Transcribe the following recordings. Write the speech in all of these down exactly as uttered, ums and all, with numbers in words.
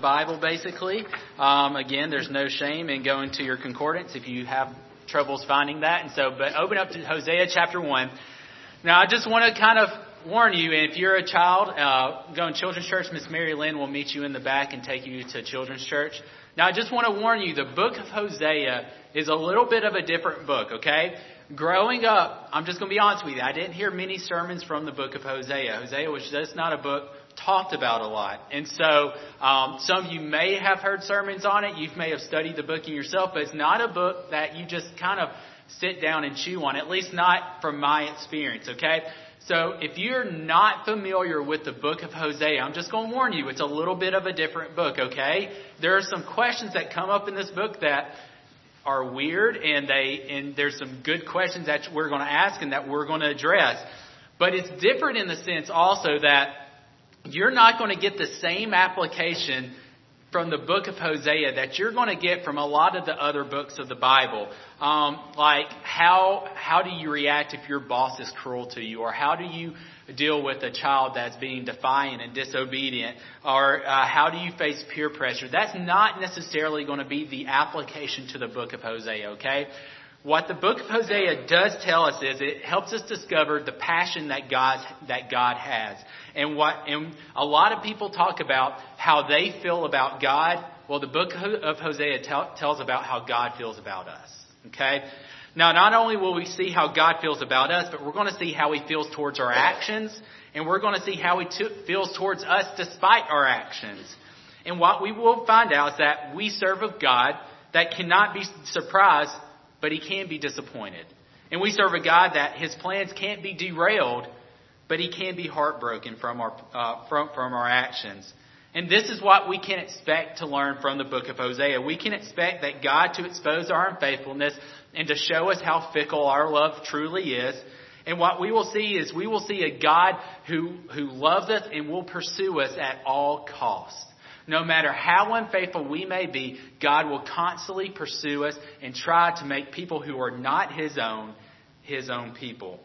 Bible, basically. Um, again, there's no shame in going to your concordance if you have troubles finding that. And so, but open up to Hosea chapter one. Now, I just want to kind of warn you, if you're a child uh, going to children's church, Miss Mary Lynn will meet you in the back and take you to children's church. Now, I just want to warn you, the book of Hosea is a little bit of a different book, okay? Growing up, I'm just going to be honest with you, I didn't hear many sermons from the book of Hosea. Hosea was just not a book talked about a lot. And so um, some of you may have heard sermons on it. You may have studied the book yourself, but it's not a book that you just kind of sit down and chew on, at least not from my experience, okay? So if you're not familiar with the book of Hosea, I'm just going to warn you, it's a little bit of a different book, okay? There are some questions that come up in this book that are weird, and they and there's some good questions that we're going to ask and that we're going to address. But it's different in the sense also that you're not going to get the same application from the book of Hosea that you're going to get from a lot of the other books of the Bible. Um, like how how do you react if your boss is cruel to you? Or how do you deal with a child that's being defiant and disobedient? Or uh, how do you face peer pressure? That's not necessarily going to be the application to the book of Hosea, okay? What the book of Hosea does tell us is it helps us discover the passion that God that God has. And what and a lot of people talk about how they feel about God. Well, the book of Hosea tell, tells about how God feels about us. Okay? Now, not only will we see how God feels about us, but we're going to see how He feels towards our actions. And we're going to see how He t- feels towards us despite our actions. And what we will find out is that we serve a God that cannot be surprised, but He can be disappointed. And we serve a God that His plans can't be derailed, but He can be heartbroken from our uh, from from our actions. And this is what we can expect to learn from the book of Hosea. We can expect that God to expose our unfaithfulness and to show us how fickle our love truly is. And what we will see is we will see a God who who loves us and will pursue us at all costs. No matter how unfaithful we may be, God will constantly pursue us and try to make people who are not His own, His own people.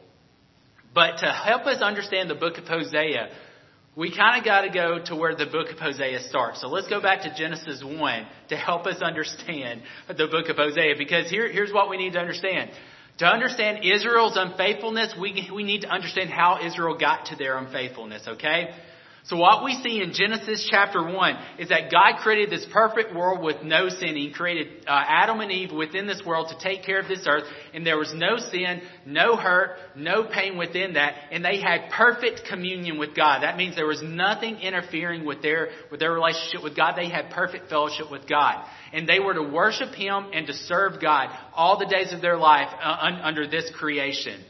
But to help us understand the book of Hosea, we kind of got to go to where the book of Hosea starts. So let's go back to Genesis one to help us understand the book of Hosea. Because here, here's what we need to understand. To understand Israel's unfaithfulness, we, we need to understand how Israel got to their unfaithfulness, okay? So what we see in Genesis chapter one is that God created this perfect world with no sin. He created uh, Adam and Eve within this world to take care of this earth. And there was no sin, no hurt, no pain within that. And they had perfect communion with God. That means there was nothing interfering with their, with their relationship with God. They had perfect fellowship with God. And they were to worship Him and to serve God all the days of their life uh, un, under this creation.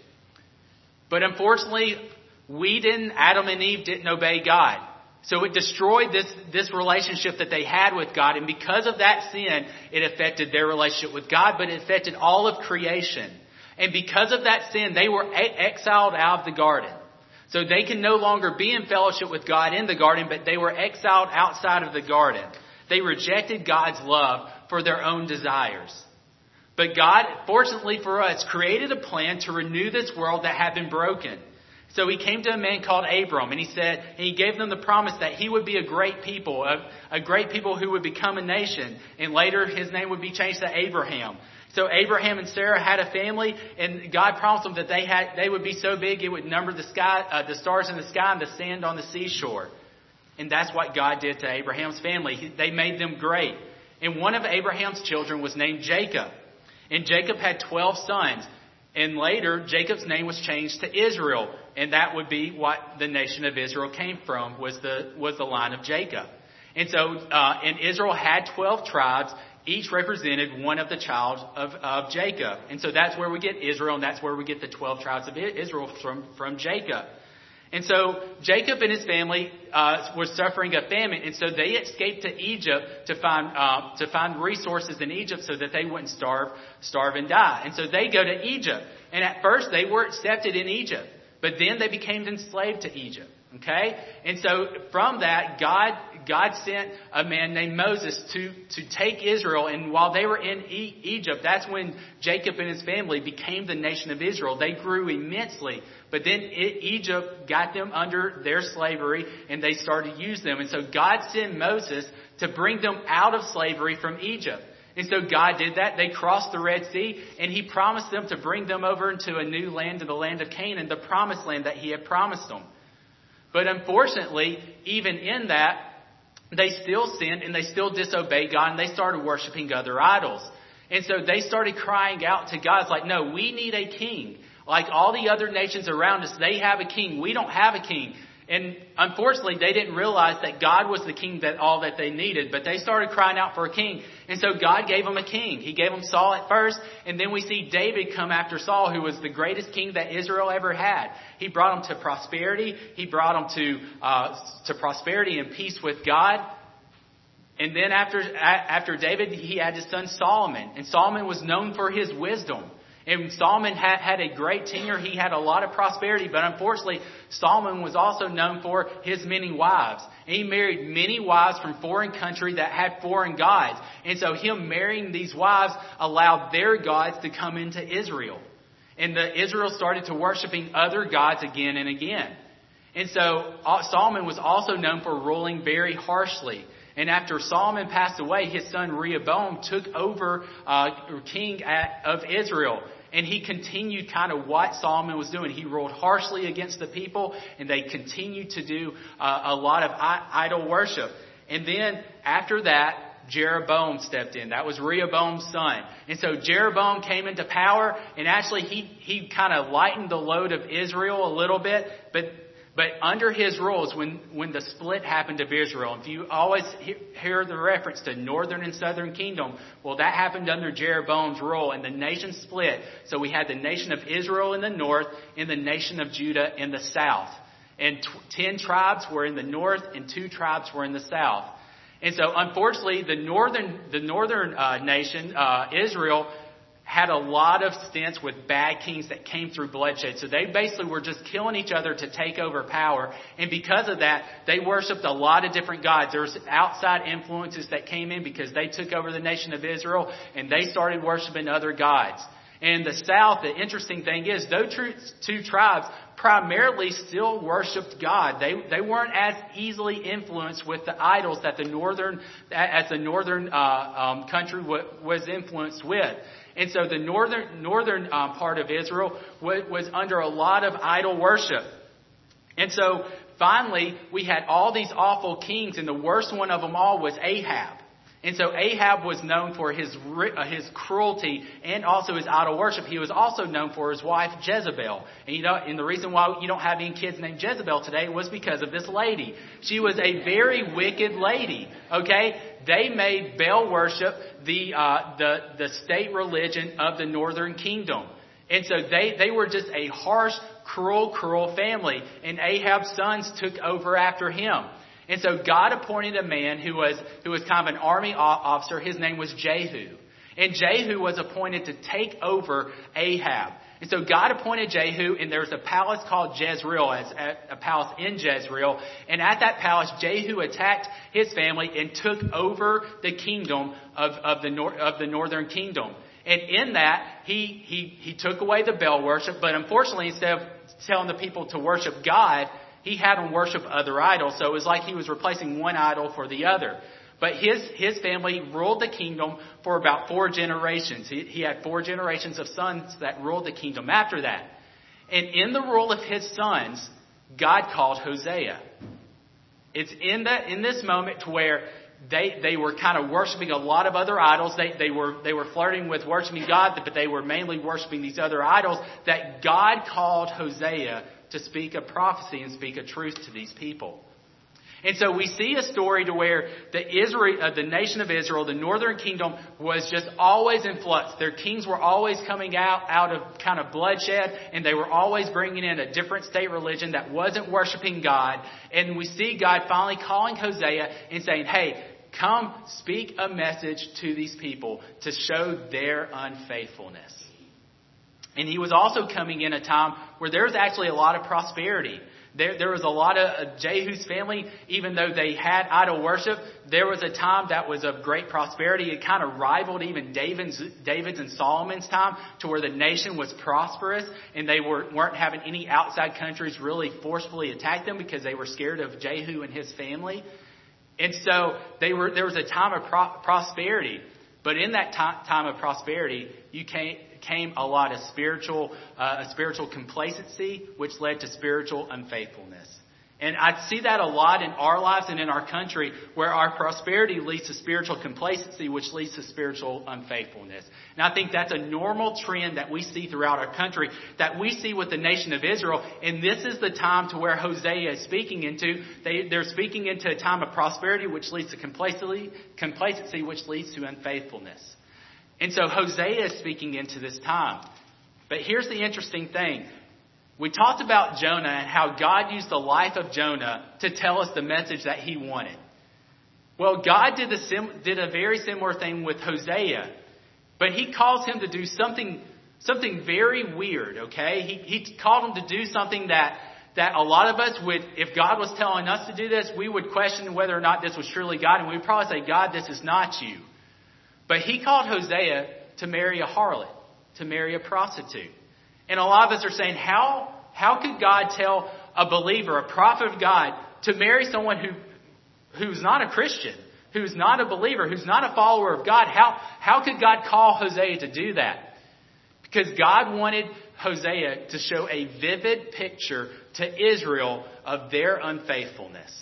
But unfortunately, we didn't, Adam and Eve didn't obey God. So it destroyed this, this relationship that they had with God. And because of that sin, it affected their relationship with God, but it affected all of creation. And because of that sin, they were exiled out of the garden. So they can no longer be in fellowship with God in the garden, but they were exiled outside of the garden. They rejected God's love for their own desires. But God, fortunately for us, created a plan to renew this world that had been broken. So He came to a man called Abram, and he said, and He gave them the promise that he would be a great people, a, a great people who would become a nation. And later his name would be changed to Abraham. So Abraham and Sarah had a family, and God promised them that they had they would be so big it would number the sky, uh, the stars in the sky and the sand on the seashore. And that's what God did to Abraham's family. He, they made them great. And one of Abraham's children was named Jacob. And Jacob had twelve sons. And later, Jacob's name was changed to Israel. And that would be what the nation of Israel came from, was the was the line of Jacob. And so, uh, and Israel had twelve tribes. Each represented one of the children of, of Jacob. And so that's where we get Israel, and that's where we get the twelve tribes of Israel from, from Jacob. And so Jacob and his family uh, were suffering a famine, and so they escaped to Egypt to find uh, to find resources in Egypt so that they wouldn't starve, starve and die. And so they go to Egypt, and at first they were accepted in Egypt, but then they became enslaved to Egypt. Okay, and so from that, God God sent a man named Moses to, to take Israel. And while they were in e- Egypt, that's when Jacob and his family became the nation of Israel. They grew immensely. But then it, Egypt got them under their slavery and they started to use them. And so God sent Moses to bring them out of slavery from Egypt. And so God did that. They crossed the Red Sea and he promised them to bring them over into a new land, to the land of Canaan, the promised land that he had promised them. But unfortunately, even in that, they still sinned and they still disobeyed God and they started worshiping other idols. And so they started crying out to God. It's like, no, we need a king. Like all the other nations around us, they have a king. We don't have a king. And unfortunately, they didn't realize that God was the king, that all that they needed. But they started crying out for a king. And so God gave them a king. He gave them Saul at first. And then we see David come after Saul, who was the greatest king that Israel ever had. He brought them to prosperity. He brought them to, uh, to prosperity and peace with God. And then after, after David, he had his son Solomon. And Solomon was known for his wisdom. And Solomon had, had a great tenure. He had a lot of prosperity. But unfortunately, Solomon was also known for his many wives. And he married many wives from foreign countries that had foreign gods. And so him marrying these wives allowed their gods to come into Israel. And the Israel started to worshiping other gods again and again. And so Solomon was also known for ruling very harshly. And after Solomon passed away, his son Rehoboam took over uh, king at, of Israel. And he continued kind of what Solomon was doing. He ruled harshly against the people, and they continued to do uh, a lot of I- idol worship. And then after that, Jeroboam stepped in. That was Rehoboam's son. And so Jeroboam came into power, and actually he, he kind of lightened the load of Israel a little bit, but But under his rules, when, when the split happened of Israel, if you always hear the reference to northern and southern kingdom, well, that happened under Jeroboam's rule, and the nation split. So we had the nation of Israel in the north and the nation of Judah in the south. And t- ten tribes were in the north and two tribes were in the south. And so, unfortunately, the northern the northern uh, nation, uh, Israel, had a lot of stints with bad kings that came through bloodshed. So they basically were just killing each other to take over power. And because of that, they worshipped a lot of different gods. There was outside influences that came in because they took over the nation of Israel and they started worshiping other gods. And in the south, the interesting thing is those two tribes primarily still worshipped God. They they weren't as easily influenced with the idols that the northern as the northern uh, um, country w- was influenced with. And so the northern northern um, part of Israel was, was under a lot of idol worship. And so finally, we had all these awful kings, and the worst one of them all was Ahab. And so Ahab was known for his uh, his cruelty and also his idol worship. He was also known for his wife Jezebel. And you know, and the reason why you don't have any kids named Jezebel today was because of this lady. She was a very wicked lady. Okay, they made Baal worship the uh, the the state religion of the northern kingdom. And so they they were just a harsh, cruel, cruel family. And Ahab's sons took over after him. And so God appointed a man who was who was kind of an army officer. His name was Jehu. And Jehu was appointed to take over Ahab. And so God appointed Jehu, and there was a palace called Jezreel, as a palace in Jezreel. And at that palace, Jehu attacked his family and took over the kingdom of, of the nor- of the northern kingdom. And in that, he he he took away the Baal worship. But unfortunately, instead of telling the people to worship God, he had them worship other idols. So it was like he was replacing one idol for the other. But his his family ruled the kingdom for about four generations. He, he had four generations of sons that ruled the kingdom after that. And in the rule of his sons, God called Hosea. It's in that in this moment to where they they were kind of worshiping a lot of other idols. They they were they were flirting with worshiping God, but they were mainly worshiping these other idols. That God called Hosea to speak a prophecy and speak a truth to these people. And so we see a story to where the Israel, uh, the nation of Israel, the northern kingdom, was just always in flux. Their kings were always coming out, out of kind of bloodshed, and they were always bringing in a different state religion that wasn't worshiping God. And we see God finally calling Hosea and saying, hey, come speak a message to these people to show their unfaithfulness. And he was also coming in a time where there was actually a lot of prosperity. There, there was a lot of uh, Jehu's family, even though they had idol worship, there was a time that was of great prosperity. It kind of rivaled even David's, David's and Solomon's time, to where the nation was prosperous and they were, weren't having any outside countries really forcefully attack them because they were scared of Jehu and his family. And so they were, there was a time of pro- prosperity. But in that time, time of prosperity, you came, came a lot of spiritual, uh, a spiritual complacency, which led to spiritual unfaithfulness. And I see that a lot in our lives and in our country, where our prosperity leads to spiritual complacency, which leads to spiritual unfaithfulness. And I think that's a normal trend that we see throughout our country, that we see with the nation of Israel. And this is the time to where Hosea is speaking into. They, they're speaking into a time of prosperity, which leads to complacency, complacency, which leads to unfaithfulness. And so Hosea is speaking into this time. But here's the interesting thing. We talked about Jonah and how God used the life of Jonah to tell us the message that he wanted. Well, God did, the sim- did a very similar thing with Hosea. But he calls him to do something something very weird, okay? He, he called him to do something that, that a lot of us would, if God was telling us to do this, we would question whether or not this was truly God. And we would probably say, God, this is not you. But he called Hosea to marry a harlot, to marry a prostitute. And a lot of us are saying, how, how could God tell a believer, a prophet of God, to marry someone who, who's not a Christian, who's not a believer, who's not a follower of God? How, how could God call Hosea to do that? Because God wanted Hosea to show a vivid picture to Israel of their unfaithfulness.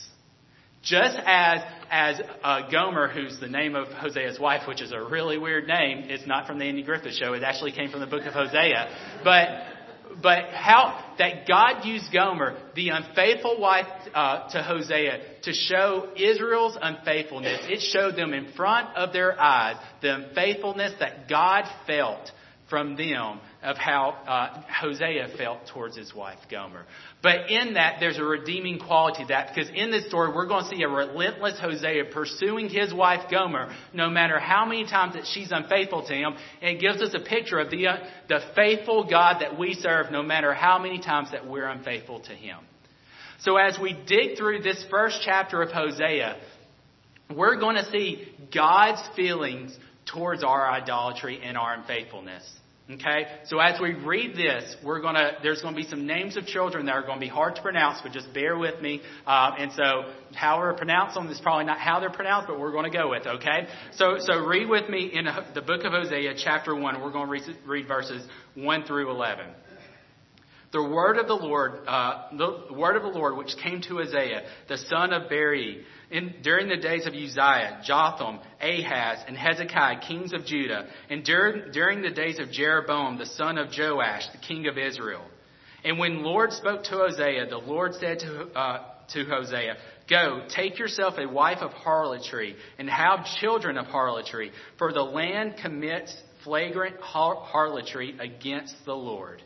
Just as as uh, Gomer, who's the name of Hosea's wife, which is a really weird name. It's not from the Andy Griffith Show. It actually came from the book of Hosea. But but how that God used Gomer, the unfaithful wife, uh, to Hosea to show Israel's unfaithfulness. It showed them in front of their eyes the unfaithfulness that God felt from them, of how uh, Hosea felt towards his wife Gomer. But in that, there's a redeeming quality to that, because in this story, we're going to see a relentless Hosea pursuing his wife Gomer, no matter how many times that she's unfaithful to him. And it gives us a picture of the uh, the faithful God that we serve, no matter how many times that we're unfaithful to him. So as we dig through this first chapter of Hosea, we're going to see God's feelings towards our idolatry and our unfaithfulness. Okay, so as we read this, we're gonna there's going to be some names of children that are going to be hard to pronounce, but just bear with me. Uh, and so, how we're pronounced them is probably not how they're pronounced, but we're going to go with. Okay, so so read with me in the book of Hosea, chapter one. We're going to read, read verses one through eleven. The word of the Lord, uh, the word of the Lord, which came to Hosea, the son of Beeri, in, during the days of Uzziah, Jotham, Ahaz, and Hezekiah, kings of Judah, and during, during the days of Jeroboam, the son of Joash, the king of Israel. And when the Lord spoke to Hosea, the Lord said to, uh, to Hosea, "Go, take yourself a wife of harlotry, and have children of harlotry, for the land commits flagrant har- harlotry against the Lord."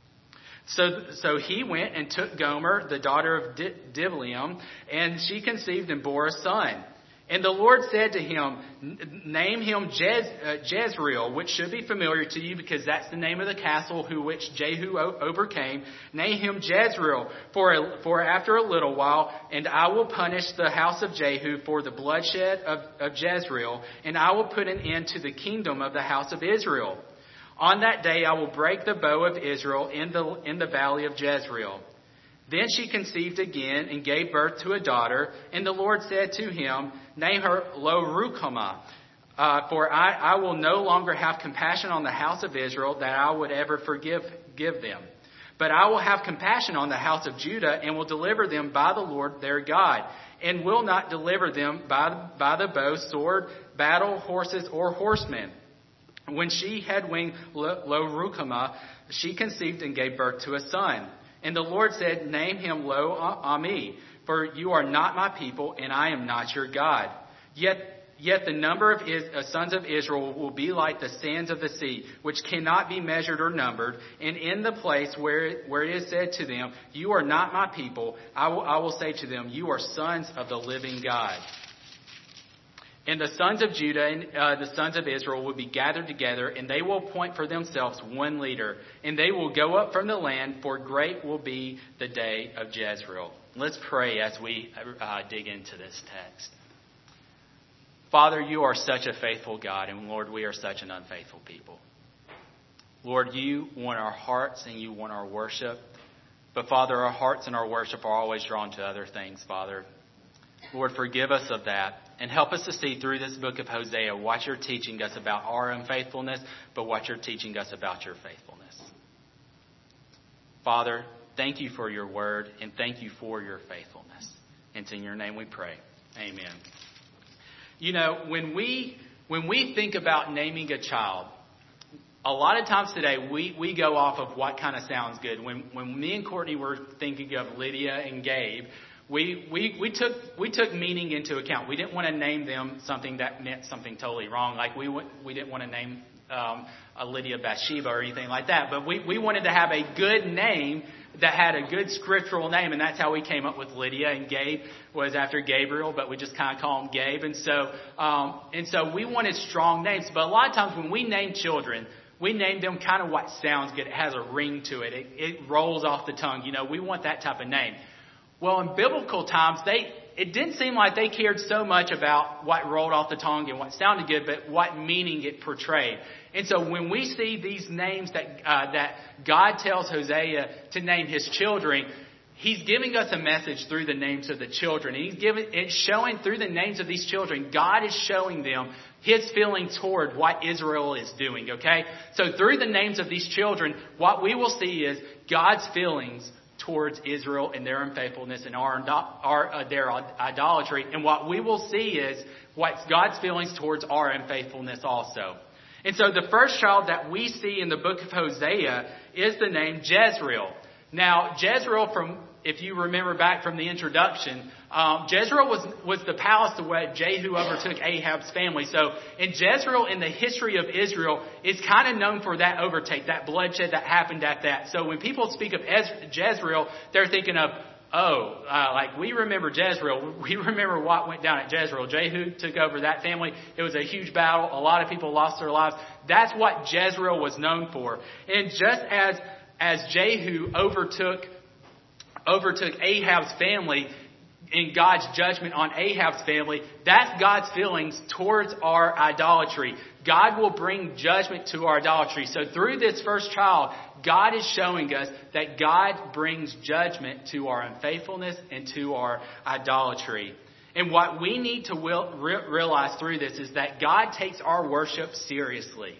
So, so he went and took Gomer, the daughter of Diblaim, and she conceived and bore a son. And the Lord said to him, "Name him Jez, uh, Jezreel," which should be familiar to you because that's the name of the castle who which Jehu o- overcame. "Name him Jezreel, for a, for after a little while, and I will punish the house of Jehu for the bloodshed of, of Jezreel, and I will put an end to the kingdom of the house of Israel. On that day I will break the bow of Israel in the in the valley of Jezreel." Then she conceived again and gave birth to a daughter. And the Lord said to him, "Name her Lo-Ruhamah, uh, for I, I will no longer have compassion on the house of Israel, that I would ever forgive give them. But I will have compassion on the house of Judah, and will deliver them by the Lord their God, and will not deliver them by, by the bow, sword, battle, horses, or horsemen." When she had weaned Lo-Ruhamah, she conceived and gave birth to a son. And the Lord said, "Name him Lo-Ammi, for you are not my people, and I am not your God. Yet, yet the number of Is- uh, sons of Israel will be like the sands of the sea, which cannot be measured or numbered. And in the place where it, where it is said to them, 'You are not my people,' I will, I will say to them, 'You are sons of the living God.'" And the sons of Judah and uh, the sons of Israel will be gathered together, and they will appoint for themselves one leader. And they will go up from the land, for great will be the day of Jezreel. Let's pray as we uh, dig into this text. Father, you are such a faithful God, and Lord, we are such an unfaithful people. Lord, you want our hearts and you want our worship. But Father, our hearts and our worship are always drawn to other things, Father. Lord, forgive us of that and help us to see through this book of Hosea what you're teaching us about our unfaithfulness, but what you're teaching us about your faithfulness. Father, thank you for your word and thank you for your faithfulness. And it's in your name we pray. Amen. You know, when we when we think about naming a child, a lot of times today we, we go off of what kind of sounds good. When when me and Courtney were thinking of Lydia and Gabe, we we we took we took meaning into account. We didn't want to name them something that meant something totally wrong. Like we we didn't want to name um, a Lydia Bathsheba or anything like that. But we we wanted to have a good name that had a good scriptural name, and that's how we came up with Lydia. And Gabe was after Gabriel, but we just kind of call him Gabe. And so um, and so we wanted strong names. But a lot of times when we name children, we name them kind of what sounds good. It has a ring to it. It, it rolls off the tongue. You know, we want that type of name. Well, in biblical times, they it didn't seem like they cared so much about what rolled off the tongue and what sounded good, but what meaning it portrayed. And so when we see these names that uh, that God tells Hosea to name his children, he's giving us a message through the names of the children. And he's giving it's showing through the names of these children, God is showing them his feeling toward what Israel is doing, okay? So through the names of these children, what we will see is God's feelings towards Israel and their unfaithfulness and our, our uh, their idolatry. And what we will see is what's God's feelings towards our unfaithfulness also. And so the first child that we see in the book of Hosea is the name Jezreel. Now, Jezreel, from if you remember back from the introduction, um, Jezreel was was the palace where Jehu overtook Ahab's family. So, in Jezreel, in the history of Israel, is kind of known for that overtake, that bloodshed that happened at that. So, when people speak of Jezreel, they're thinking of, oh, uh, like we remember Jezreel. We remember what went down at Jezreel. Jehu took over that family. It was a huge battle. A lot of people lost their lives. That's what Jezreel was known for. And just as as Jehu overtook overtook Ahab's family in God's judgment on Ahab's family, that's God's feelings towards our idolatry. God will bring judgment to our idolatry. So through this first child, God is showing us that God brings judgment to our unfaithfulness and to our idolatry. And what we need to will, re- realize through this is that God takes our worship seriously.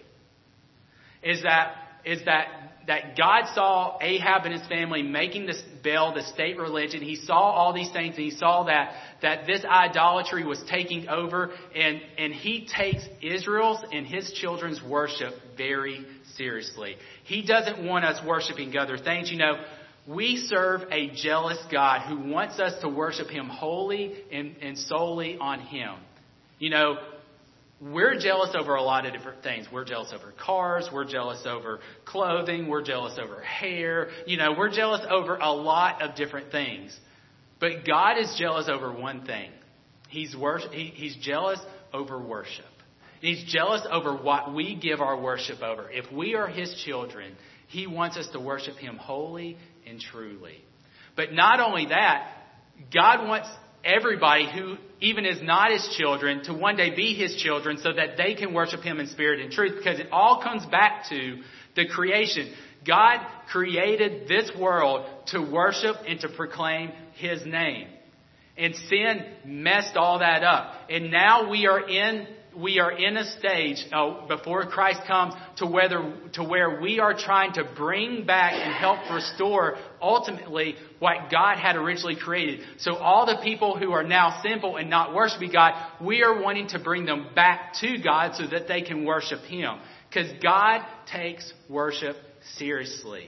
Is that is that that God saw Ahab and his family making this Baal the state religion. He saw all these things, and he saw that that this idolatry was taking over, and, and he takes Israel's and his children's worship very seriously. He doesn't want us worshiping other things. You know, we serve a jealous God who wants us to worship him wholly and, and solely on him. You know, we're jealous over a lot of different things. We're jealous over cars. We're jealous over clothing. We're jealous over hair. You know, we're jealous over a lot of different things. But God is jealous over one thing. He's worship, he, He's jealous over worship. He's jealous over what we give our worship over. If we are his children, he wants us to worship him wholly and truly. But not only that, God wants everybody who even is not his children to one day be his children so that they can worship him in spirit and truth, because it all comes back to the creation. God created this world to worship and to proclaim his name. And sin messed all that up. And now we are in we are in a stage uh, before Christ comes to whether to where we are trying to bring back and help restore ultimately what God had originally created. So all the people who are now sinful and not worshiping God, we are wanting to bring them back to God so that they can worship him. Because God takes worship seriously.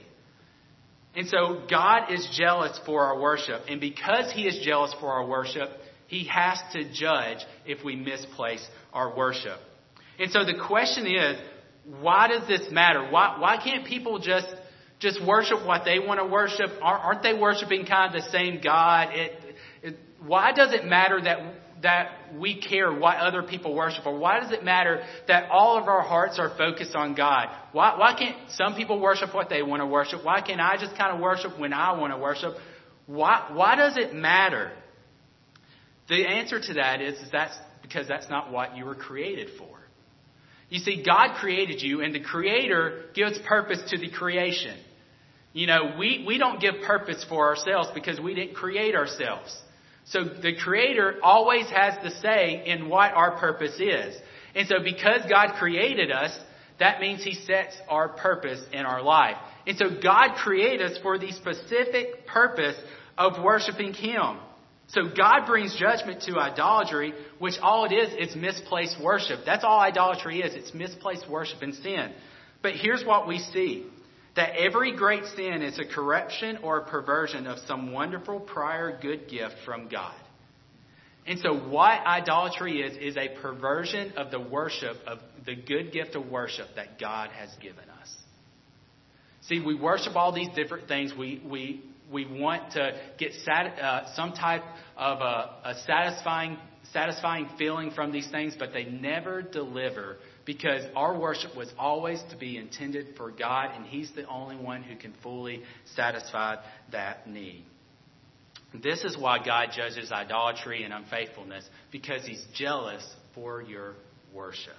And so God is jealous for our worship. And because he is jealous for our worship, he has to judge if we misplace our worship. And so the question is, why does this matter? Why, why can't people just just worship what they want to worship? Aren't they worshiping kind of the same God? It, it, why does it matter that that we care what other people worship? Or why does it matter that all of our hearts are focused on God? Why, why can't some people worship what they want to worship? Why can't I just kind of worship when I want to worship? Why, why does it matter? The answer to that is, is that's because that's not what you were created for. You see, God created you, and the Creator gives purpose to the creation. You know, we, we don't give purpose for ourselves because we didn't create ourselves. So the Creator always has the say in what our purpose is. And so because God created us, that means He sets our purpose in our life. And so God created us for the specific purpose of worshiping Him. So God brings judgment to idolatry, which all it is is misplaced worship. That's all idolatry is. It's misplaced worship and sin. But here's what we see. That every great sin is a corruption or a perversion of some wonderful prior good gift from God. And so what idolatry is, is a perversion of the worship, of the good gift of worship that God has given us. See, we worship all these different things. We we we want to get sat, uh, some type of a, a satisfying satisfying feeling from these things, but they never deliver. Because our worship was always to be intended for God, and He's the only one who can fully satisfy that need. This is why God judges idolatry and unfaithfulness, because He's jealous for your worship.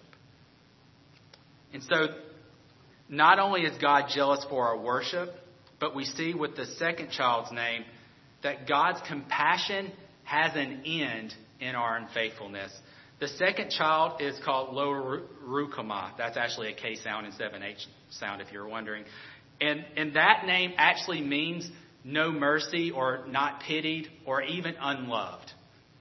And so, not only is God jealous for our worship, but we see with the second child's name that God's compassion has an end in our unfaithfulness. The second child is called Lo Ruhamah. That's actually a K sound instead of an H sound, if you're wondering. And, and that name actually means no mercy or not pitied or even unloved.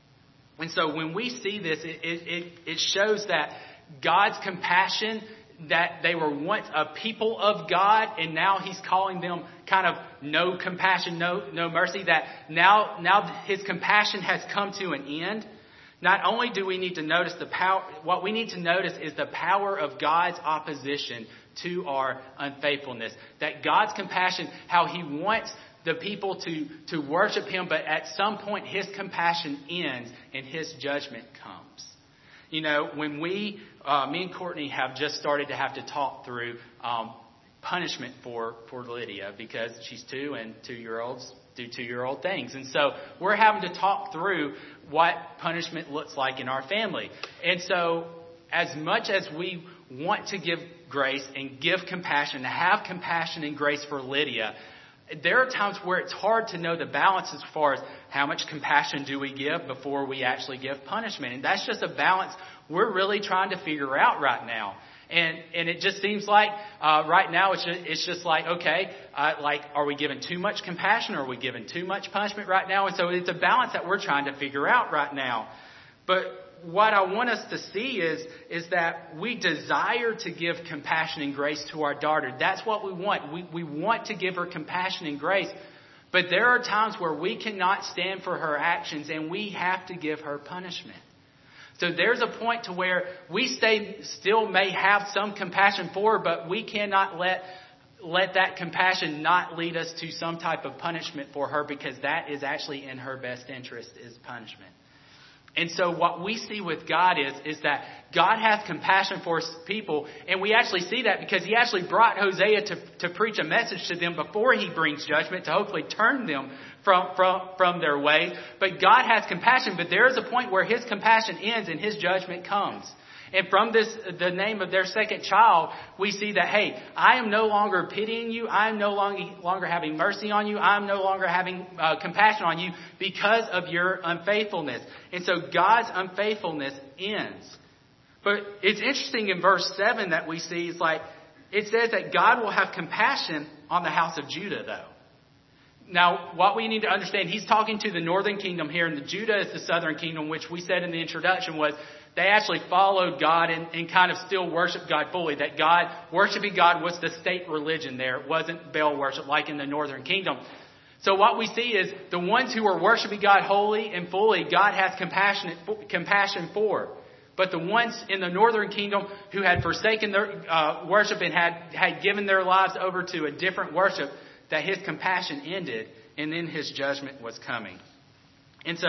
And so when we see this, it, it, it shows that God's compassion, that they were once a people of God, and now He's calling them kind of no compassion, no, no mercy, that now, now His compassion has come to an end. Not only do we need to notice the power, what we need to notice is the power of God's opposition to our unfaithfulness. That God's compassion, how He wants the people to, to worship Him, but at some point His compassion ends and His judgment comes. You know, when we, uh, me and Courtney have just started to have to talk through um, punishment for, for Lydia because she's two and two-year-olds do two-year-old things. And so we're having to talk through what punishment looks like in our family. And so as much as we want to give grace and give compassion, to have compassion and grace for Lydia, there are times where it's hard to know the balance as far as how much compassion do we give before we actually give punishment. And that's just a balance we're really trying to figure out right now. And and it just seems like uh, right now it's just, it's just like, okay, uh, like, are we giving too much compassion or are we giving too much punishment right now? And so it's a balance that we're trying to figure out right now. But what I want us to see is, is that we desire to give compassion and grace to our daughter. That's what we want. We, we want to give her compassion and grace. But there are times where we cannot stand for her actions and we have to give her punishment. So there's a point to where we stay, still may have some compassion for her, but we cannot let let that compassion not lead us to some type of punishment for her, because that is actually in her best interest, is punishment. And so what we see with God is, is that God has compassion for His people. And we actually see that because He actually brought Hosea to, to preach a message to them before He brings judgment, to hopefully turn them from, from, from their way. But God has compassion. But there is a point where His compassion ends and His judgment comes. And from this, the name of their second child, we see that, hey, I am no longer pitying you. I am no longer, longer having mercy on you. I am no longer having uh, compassion on you because of your unfaithfulness. And so God's unfaithfulness ends. But it's interesting in verse seven that we see, it's like, it says that God will have compassion on the house of Judah, though. Now, what we need to understand, He's talking to the northern kingdom here, and the Judah is the southern kingdom, which we said in the introduction was they actually followed God and, and kind of still worshiped God fully. That God, worshiping God was the state religion there. It wasn't Baal worship like in the northern kingdom. So what we see is the ones who are worshiping God wholly and fully, God has compassionate, compassion for. But the ones in the northern kingdom who had forsaken their uh, worship and had, had given their lives over to a different worship, that His compassion ended and then His judgment was coming. And so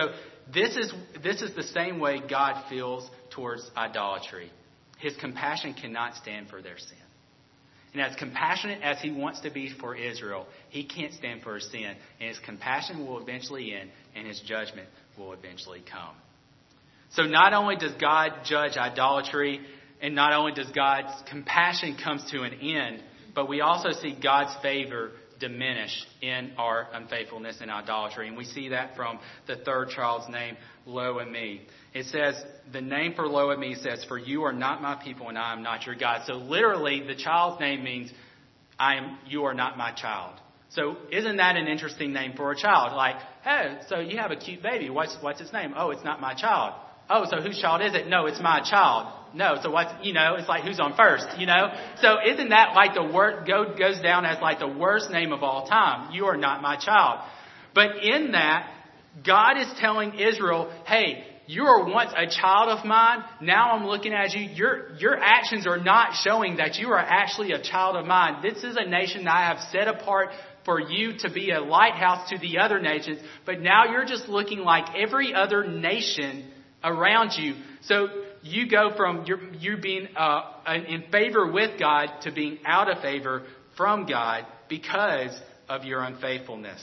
this is this is the same way God feels towards idolatry. His compassion cannot stand for their sin. And as compassionate as he wants to be for Israel, he can't stand for his sin. And his compassion will eventually end, and his judgment will eventually come. So not only does God judge idolatry, and not only does God's compassion come to an end, but we also see God's favor diminish in our unfaithfulness and idolatry. And we see that from the third child's name, Lo-Ammi. It says, the name for Lo-Ammi says, for you are not my people and I am not your God. So literally, the child's name means, I am. you are not my child. So isn't that an interesting name for a child? Like, hey, so you have a cute baby. What's, what's its name? Oh, it's not my child. Oh, so whose child is it? No, it's my child. No, so what's, you know, it's like who's on first, you know? So isn't that like the word go, goes down as like the worst name of all time? You are not my child. But in that, God is telling Israel, hey, you were once a child of mine. Now I'm looking at you. Your, your actions are not showing that you are actually a child of mine. This is a nation that I have set apart for you to be a lighthouse to the other nations. But now you're just looking like every other nation around you. So you go from your, you being uh, in favor with God to being out of favor from God because of your unfaithfulness.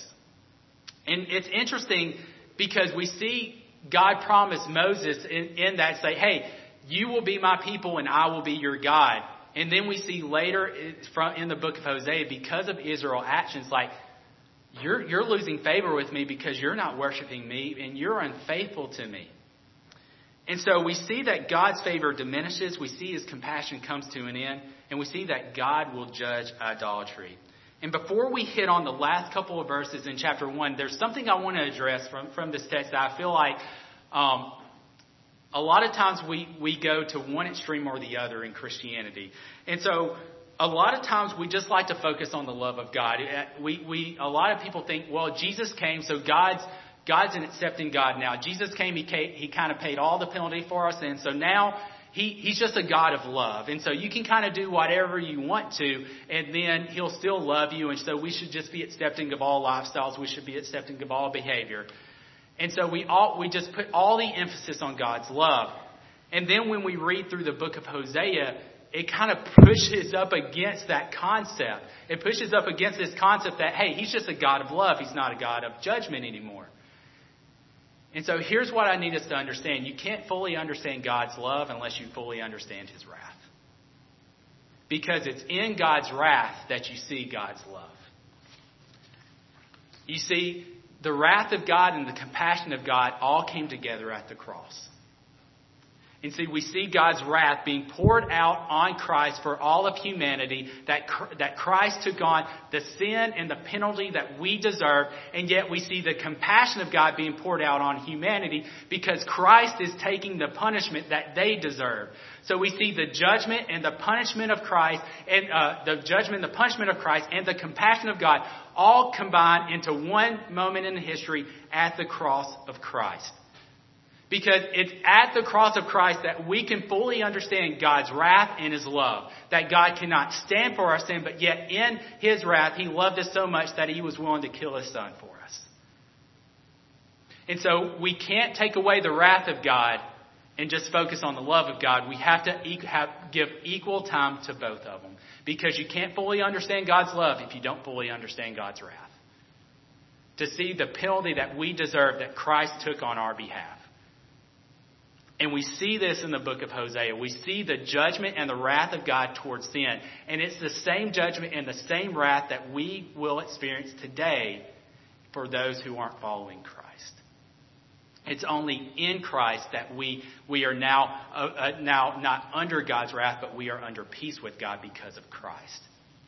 And it's interesting because we see God promise Moses in, in that say, hey, you will be my people and I will be your God. And then we see later in the book of Hosea, because of Israel's actions, like, you're, you're losing favor with me because you're not worshiping me and you're unfaithful to me. And so we see that God's favor diminishes. We see his compassion comes to an end. And we see that God will judge idolatry. And before we hit on the last couple of verses in chapter one, there's something I want to address from, from this text that I feel like um, a lot of times we, we go to one extreme or the other in Christianity. And so a lot of times we just like to focus on the love of God. We, we, a lot of people think, well, Jesus came, so God's God's an accepting God now. Jesus came, he, came, he kind of paid all the penalty for our sins. So now he, he's just a God of love. And so you can kind of do whatever you want to, and then he'll still love you. And so we should just be accepting of all lifestyles. We should be accepting of all behavior. And so we all, we just put all the emphasis on God's love. And then when we read through the book of Hosea, it kind of pushes up against that concept. It pushes up against this concept that, hey, he's just a God of love. He's not a God of judgment anymore. And so here's what I need us to understand. You can't fully understand God's love unless you fully understand his wrath. Because it's in God's wrath that you see God's love. You see, the wrath of God and the compassion of God all came together at the cross. And see, we see God's wrath being poured out on Christ for all of humanity, that, that Christ took on the sin and the penalty that we deserve, and yet we see the compassion of God being poured out on humanity because Christ is taking the punishment that they deserve. So we see the judgment and the punishment of Christ, and uh, the judgment and the punishment of Christ and the compassion of God all combined into one moment in history at the cross of Christ. Because it's at the cross of Christ that we can fully understand God's wrath and his love. That God cannot stand for our sin, but yet in his wrath, he loved us so much that he was willing to kill his son for us. And so we can't take away the wrath of God and just focus on the love of God. We have to e- have, give equal time to both of them. Because you can't fully understand God's love if you don't fully understand God's wrath. To see the penalty that we deserve that Christ took on our behalf. And we see this in the book of Hosea. We see the judgment and the wrath of God towards sin. And it's the same judgment and the same wrath that we will experience today for those who aren't following Christ. It's only in Christ that we we are now uh, uh, now not under God's wrath, but we are under peace with God because of Christ.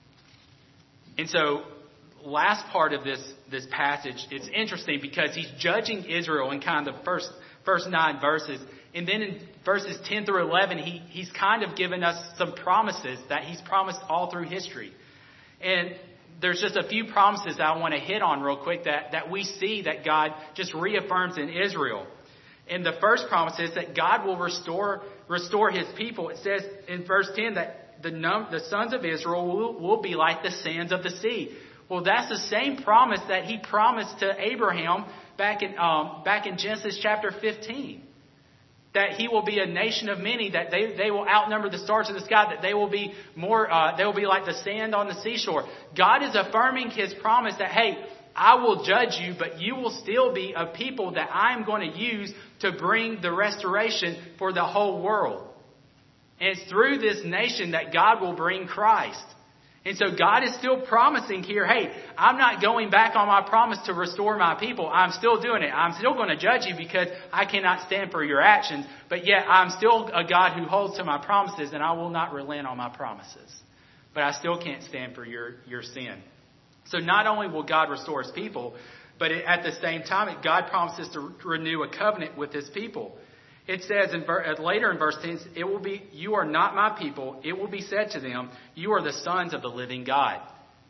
And so, last part of this this passage, it's interesting because he's judging Israel in kind of the first first nine verses. And then in verses ten through eleven, he, he's kind of given us some promises that he's promised all through history. And there's just a few promises that I want to hit on real quick that, that we see that God just reaffirms in Israel. And the first promise is that God will restore restore his people. It says in verse ten that the, num, the sons of Israel will, will be like the sands of the sea. Well, that's the same promise that he promised to Abraham back in um, back in Genesis chapter fifteen. That he will be a nation of many, that they, they will outnumber the stars of the sky, that they will be more, uh, they will be like the sand on the seashore. God is affirming his promise that, hey, I will judge you, but you will still be a people that I'm going to use to bring the restoration for the whole world. And it's through this nation that God will bring Christ. And so God is still promising here, hey, I'm not going back on my promise to restore my people. I'm still doing it. I'm still going to judge you because I cannot stand for your actions. But yet I'm still a God who holds to my promises, and I will not relent on my promises. But I still can't stand for your, your sin. So not only will God restore his people, but at the same time, God promises to renew a covenant with his people. It says in ver- later in verse ten, it will be, you are not my people. It will be said to them, you are the sons of the living God.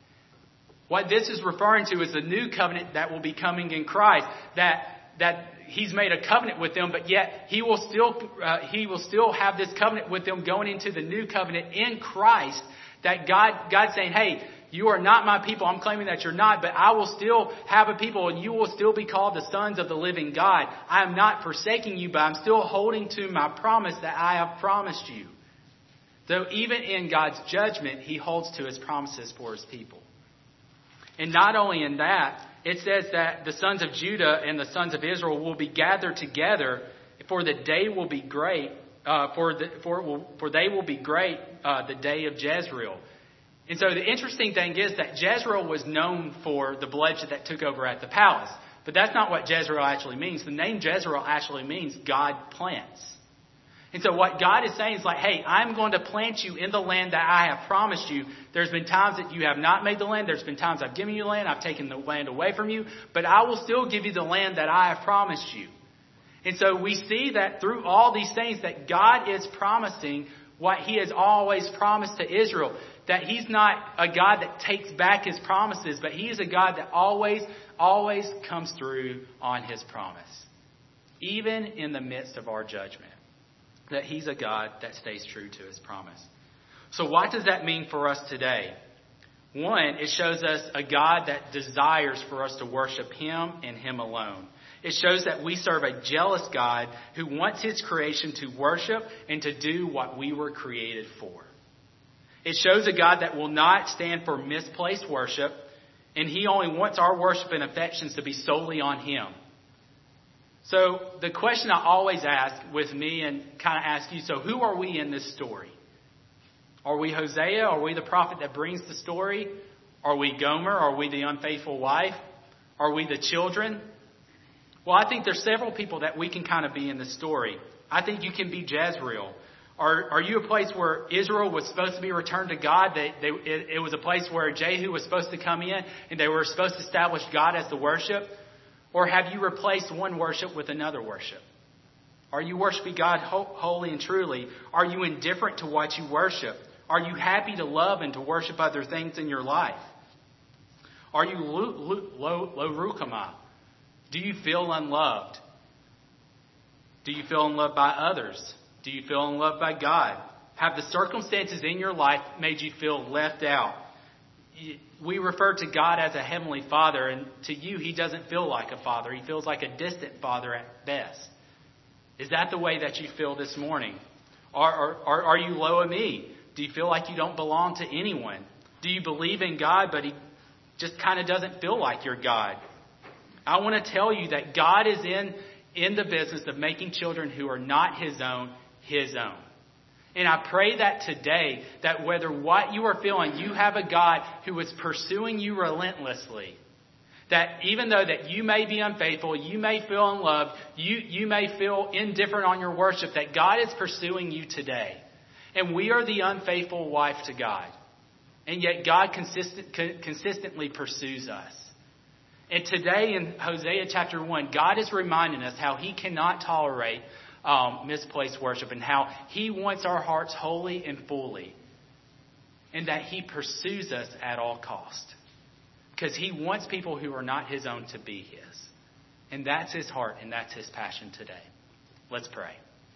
What this is referring to is the new covenant that will be coming in Christ. That that he's made a covenant with them, but yet he will still uh, he will still have this covenant with them going into the new covenant in Christ. That God God's saying, hey, you are not my people. I'm claiming that you're not, but I will still have a people and you will still be called the sons of the living God. I am not forsaking you, but I'm still holding to my promise that I have promised you. Though even in God's judgment, he holds to his promises for his people. And not only in that, it says that the sons of Judah and the sons of Israel will be gathered together, for the day will be great, uh, for, the, for, for they will be great uh, the day of Jezreel. And so the interesting thing is that Jezreel was known for the bloodshed that took over at the palace. But that's not what Jezreel actually means. The name Jezreel actually means God plants. And so what God is saying is like, hey, I'm going to plant you in the land that I have promised you. There's been times that you have not made the land. There's been times I've given you land. I've taken the land away from you. But I will still give you the land that I have promised you. And so we see that through all these things that God is promising what he has always promised to Israel. That he's not a God that takes back his promises, but he is a God that always, always comes through on his promise. Even in the midst of our judgment. That he's a God that stays true to his promise. So what does that mean for us today? One, it shows us a God that desires for us to worship him and him alone. It shows that we serve a jealous God who wants his creation to worship and to do what we were created for. It shows a God that will not stand for misplaced worship, and he only wants our worship and affections to be solely on him. So the question I always ask with me and kind of ask you, so who are we in this story? Are we Hosea? Are we the prophet that brings the story? Are we Gomer? Are we the unfaithful wife? Are we the children? Well, I think there's several people that we can kind of be in the story. I think you can be Jezreel. Are, are you a place where Israel was supposed to be returned to God? They, they, it, it was a place where Jehu was supposed to come in and they were supposed to establish God as the worship? Or have you replaced one worship with another worship? Are you worshiping God wholly and truly? Are you indifferent to what you worship? Are you happy to love and to worship other things in your life? Are you lo rukama? Do you feel unloved? Do you feel unloved by others? Do you feel unloved by God? Have the circumstances in your life made you feel left out? We refer to God as a heavenly father, and to you, he doesn't feel like a father. He feels like a distant father at best. Is that the way that you feel this morning? Are, are, are you low of me? Do you feel like you don't belong to anyone? Do you believe in God, but he just kind of doesn't feel like you're God? I want to tell you that God is in, in the business of making children who are not his own, his own. And I pray that today, that whether what you are feeling, you have a God who is pursuing you relentlessly. That even though that you may be unfaithful, you may feel unloved, you, you may feel indifferent on your worship, that God is pursuing you today. And we are the unfaithful wife to God. And yet God consistent, consistently pursues us. And today in Hosea chapter one, God is reminding us how he cannot tolerate Um, misplaced worship and how he wants our hearts wholly and fully, and that he pursues us at all cost, because he wants people who are not his own to be his. And that's his heart and that's his passion today. Let's pray.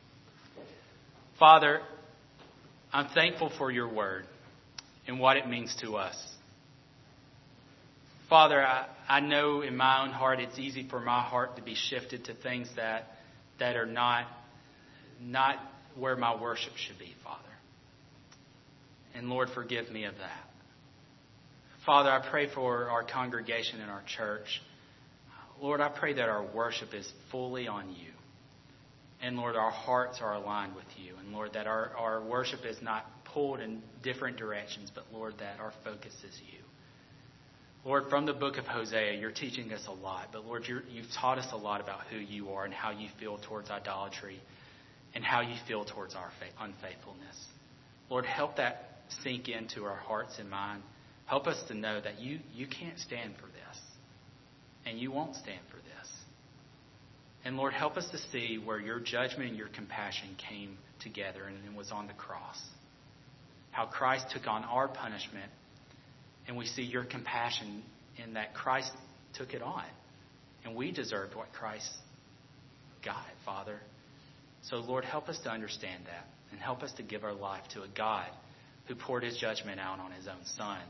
Father, I'm thankful for your word and what it means to us. Father, I, I know in my own heart it's easy for my heart to be shifted to things that that are not not where my worship should be, Father. And Lord, forgive me of that. Father, I pray for our congregation and our church. Lord, I pray that our worship is fully on you. And Lord, our hearts are aligned with you. And Lord, that our, our worship is not pulled in different directions, but Lord, that our focus is you. Lord, from the book of Hosea, you're teaching us a lot. But Lord, you're, you've taught us a lot about who you are and how you feel towards idolatry and how you feel towards our unfaithfulness. Lord, help that sink into our hearts and mind. Help us to know that you, you can't stand for this. And you won't stand for this. And Lord, help us to see where your judgment and your compassion came together and it was on the cross. How Christ took on our punishment. And we see your compassion in that Christ took it on. And we deserved what Christ got, Father. So, Lord, help us to understand that. And help us to give our life to a God who poured his judgment out on his own Son.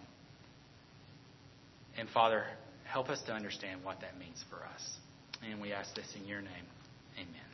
And, Father, help us to understand what that means for us. And we ask this in your name. Amen.